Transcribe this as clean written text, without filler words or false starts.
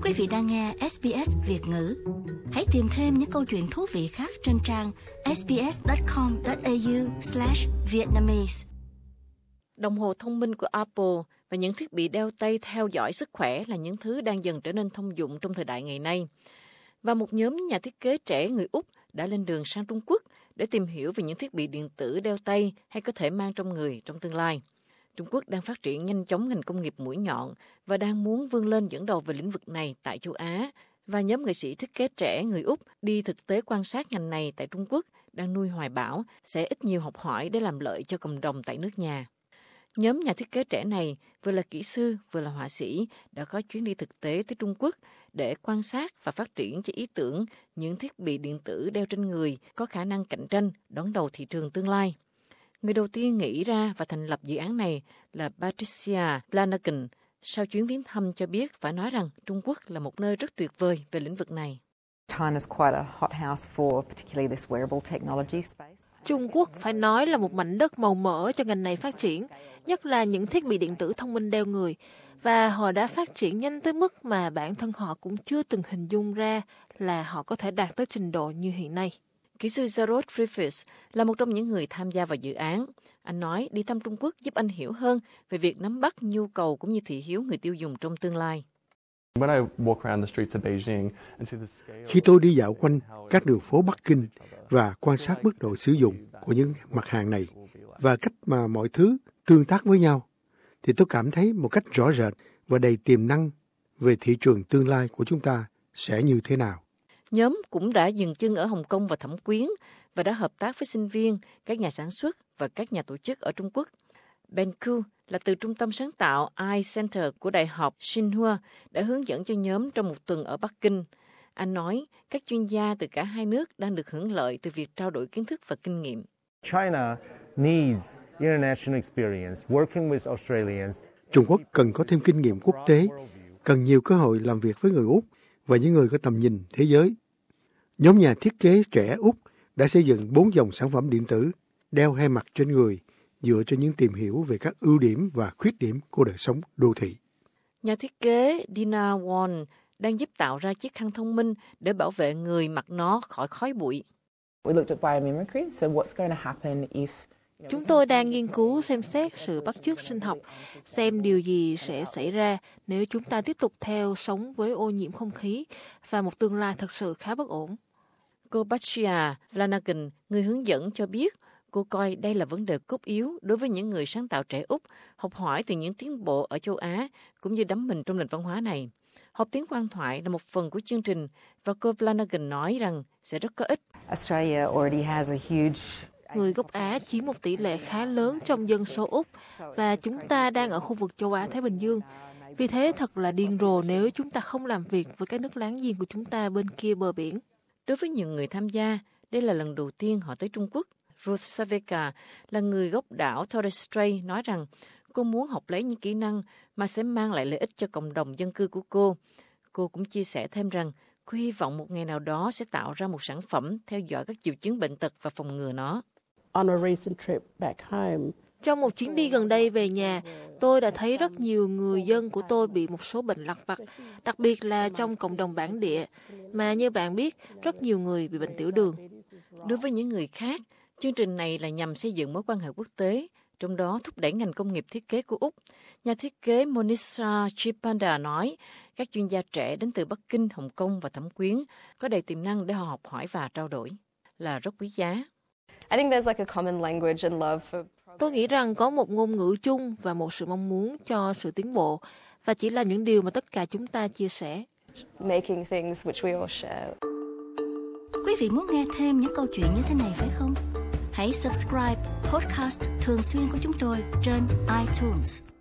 Quý vị đang nghe SBS Việt ngữ. Hãy tìm thêm những câu chuyện thú vị khác trên trang sbs.com.au/vietnamese. Đồng hồ thông minh của Apple và những thiết bị đeo tay theo dõi sức khỏe là những thứ đang dần trở nên thông dụng trong thời đại ngày nay. Và một nhóm nhà thiết kế trẻ người Úc đã lên đường sang Trung Quốc để tìm hiểu về những thiết bị điện tử đeo tay hay có thể mang trong người trong tương lai. Trung Quốc đang phát triển nhanh chóng ngành công nghiệp mũi nhọn và đang muốn vươn lên dẫn đầu về lĩnh vực này tại châu Á. Và nhóm nghệ sĩ thiết kế trẻ người Úc đi thực tế quan sát ngành này tại Trung Quốc đang nuôi hoài bão sẽ ít nhiều học hỏi để làm lợi cho cộng đồng tại nước nhà. Nhóm nhà thiết kế trẻ này vừa là kỹ sư vừa là họa sĩ đã có chuyến đi thực tế tới Trung Quốc để quan sát và phát triển cho ý tưởng những thiết bị điện tử đeo trên người có khả năng cạnh tranh đón đầu thị trường tương lai. Người đầu tiên nghĩ ra và thành lập dự án này là Patricia Flanagan. Sau chuyến viếng thăm cho biết phải nói rằng Trung Quốc là một nơi rất tuyệt vời về lĩnh vực này. Trung Quốc phải nói là một mảnh đất màu mỡ cho ngành này phát triển, nhất là những thiết bị điện tử thông minh đeo người. Và họ đã phát triển nhanh tới mức mà bản thân họ cũng chưa từng hình dung ra là họ có thể đạt tới trình độ như hiện nay. Kỹ sư Jarrod Griffiths là một trong những người tham gia vào dự án. Anh nói đi thăm Trung Quốc giúp anh hiểu hơn về việc nắm bắt nhu cầu cũng như thị hiếu người tiêu dùng trong tương lai. Khi tôi đi dạo quanh các đường phố Bắc Kinh và quan sát mức độ sử dụng của những mặt hàng này và cách mà mọi thứ tương tác với nhau, thì tôi cảm thấy một cách rõ rệt và đầy tiềm năng về thị trường tương lai của chúng ta sẽ như thế nào. Nhóm cũng đã dừng chân ở Hồng Kông và Thẩm Quyến và đã hợp tác với sinh viên, các nhà sản xuất và các nhà tổ chức ở Trung Quốc. Ben Ku là từ Trung tâm sáng tạo iCenter của Đại học Tsinghua đã hướng dẫn cho nhóm trong một tuần ở Bắc Kinh. Anh nói các chuyên gia từ cả hai nước đang được hưởng lợi từ việc trao đổi kiến thức và kinh nghiệm. Trung Quốc cần có thêm kinh nghiệm quốc tế, cần nhiều cơ hội làm việc với người Úc và những người có tầm nhìn thế giới. Nhóm nhà thiết kế trẻ Úc đã xây dựng 4 dòng sản phẩm điện tử đeo hay mặc trên người dựa trên những tìm hiểu về các ưu điểm và khuyết điểm của đời sống đô thị. Nhà thiết kế Dina Won đang giúp tạo ra chiếc khăn thông minh để bảo vệ người mặc nó khỏi khói bụi. Chúng tôi đang nghiên cứu xem xét sự bắt chước sinh học, xem điều gì sẽ xảy ra nếu chúng ta tiếp tục sống với ô nhiễm không khí và một tương lai thật sự khá bất ổn. Cô Patricia Flanagan, người hướng dẫn cho biết, cô coi đây là vấn đề cốt yếu đối với những người sáng tạo trẻ Úc, học hỏi từ những tiến bộ ở châu Á, cũng như đắm mình trong nền văn hóa này. Học tiếng quan thoại là một phần của chương trình, và cô Flanagan nói rằng sẽ rất có ích. Người gốc Á chiếm một tỷ lệ khá lớn trong dân số Úc, và chúng ta đang ở khu vực châu Á-Thái Bình Dương. Vì thế thật là điên rồ nếu chúng ta không làm việc với các nước láng giềng của chúng ta bên kia bờ biển. Đối với nhiều người tham gia, đây là lần đầu tiên họ tới Trung Quốc. Ruth Saveka là người gốc đảo Torres Strait nói rằng cô muốn học lấy những kỹ năng mà sẽ mang lại lợi ích cho cộng đồng dân cư của cô. Cô cũng chia sẻ thêm rằng cô hy vọng một ngày nào đó sẽ tạo ra một sản phẩm theo dõi các triệu chứng bệnh tật và phòng ngừa nó. Trong một chuyến đi gần đây về nhà, tôi đã thấy rất nhiều người dân của tôi bị một số bệnh lặt vặt, đặc biệt là trong cộng đồng bản địa, mà như bạn biết, rất nhiều người bị bệnh tiểu đường. Đối với những người khác, chương trình này là nhằm xây dựng mối quan hệ quốc tế, trong đó thúc đẩy ngành công nghiệp thiết kế của Úc. Nhà thiết kế Monisha Chipanda nói, các chuyên gia trẻ đến từ Bắc Kinh, Hồng Kông và Thẩm Quyến có đầy tiềm năng để họ học hỏi và trao đổi, là rất quý giá. Tôi nghĩ rằng có một ngôn ngữ chung và một sự mong muốn cho sự tiến bộ, và chỉ là những điều mà tất cả chúng ta chia sẻ. Quý vị muốn nghe thêm những câu chuyện như thế này phải không? Hãy subscribe podcast thường xuyên của chúng tôi trên iTunes.